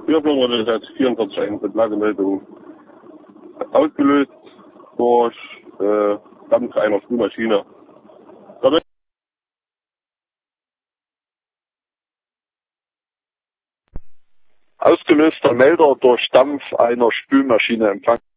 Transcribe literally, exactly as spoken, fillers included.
Hierfür wurde seit vierundvierzig eine Lagemeldung ausgelöst durch äh, Dampf einer Spülmaschine. Ausgelöster Melder durch Dampf einer Spülmaschine empfangen.